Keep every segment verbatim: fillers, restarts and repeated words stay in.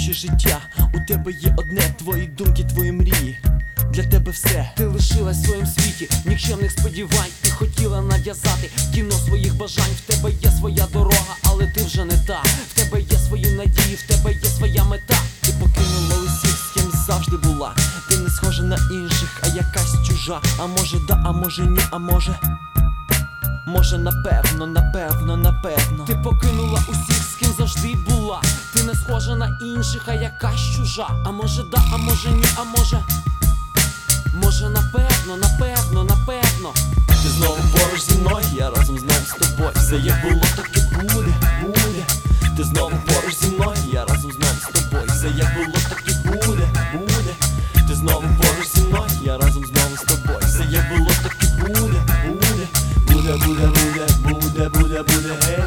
найкраще життя. У тебе є одне, твої думки, твої мрії. Для тебе все, ти лишилась в своєму світі нікчемних сподівань. Ти хотіла нав'язати кіно своїх бажань. В тебе є своя дорога, але ти вже не та. В тебе є свої надії, в тебе є своя мета. Ти покинула усіх, з ким завжди була. Ти не схожа на інших, а якась чужа. А може да, а може ні, а може Може напевно, напевно, напевно. Ти покинула усіх, з ким завжди була. Ти не схожа на інших, а якась чужа. А може да, а може ні, а може Може напевно, напевно, напевно. Ти знову поруч зі мною, я разом знову з тобою. Все як було, так і буде, буде. Ти знову поруч зі мною, я разом знову з тобою. Все як було, так і буде, буде. Ти знову поруч зі мною, я разом знову з тобою. Все як було, так і буде, буде. Буде, буде, буде, буде, буде, буде, гей.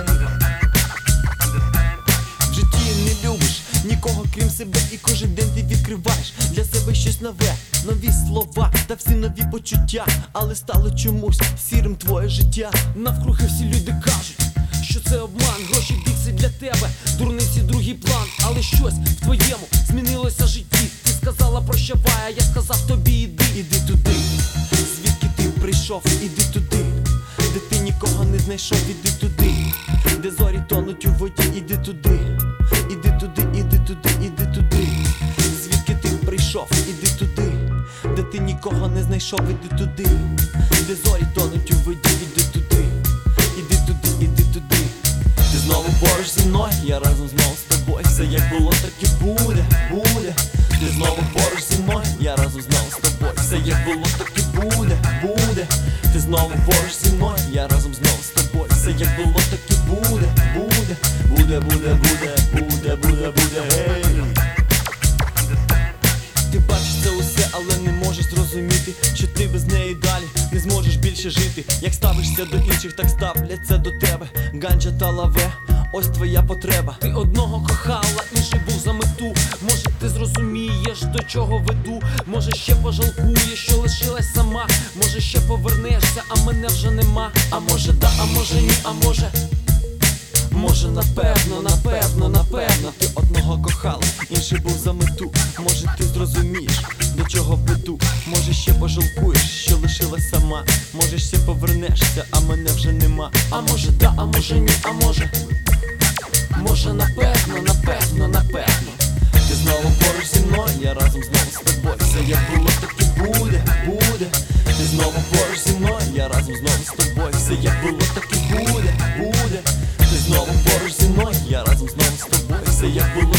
В житті не любиш нікого крім себе, і кожен день ти відкриваєш для себе щось нове. Нові слова та всі нові почуття, але стало чомусь сірим твоє життя. Навкруги всі люди кажуть, що це обман. Гроші, бікси для тебе, дурниці другий план. Але щось в твоєму змінилося в житті. Ти сказала прощавай, а я сказав тобі іди. Іди туди, звідки ти прийшов, іди туди, де ти нікого не знайшов, іди туди, де зорі тонуть у воді, іди туди, іди туди, іди туди, іди туди, звідки ти прийшов, іди туди, де ти нікого не знайшов, іди туди, де зорі тонуть у воді, іди туди, іди туди, іди туди. Ти знову поруч зі мною, я разом знову з тобою. Все як було, так і буде, буде. Ти знову поруч зі мною, я разом знову з тобою. Все як було, так і буде, буде. Ти знову поруч зі мною, я разом знову з тобою. Все як було, так і буде, буде. Буде, буде, буде, буде, буде, буде, гей. Ти бачиш це усе, але не можеш зрозуміти, що ти без неї далі не зможеш більше жити. Як ставишся до інших, так ставляться до тебе. Ганджа та лаве, ось твоя потреба. Ти одного кохала, інший був за мету. Може ти зрозумієш, до чого веду. Може ще пожалкуєш, що лишилась сама. Може ще повернешся, а мене вже нема. А може да, а може ні, а може Може напевно, напевно, напевно. Ти одного кохала, інший був за мету. Може ти зрозумієш, до чого веду. Може ще пожалкуєш, що лишилась сама. Може ще повернешся, а мене вже нема. А може да, а може ні, а може Може напевно, напевно, напевно. Ти знову поруч зі мною, я разом знову з тобою. Все як було, так і буде, буде. Ти знову поруч зі мною, я разом знову з тобою. Все як було, так і буде, буде. Ти знову поруч зі мною, я разом знову з тобою. Все як було,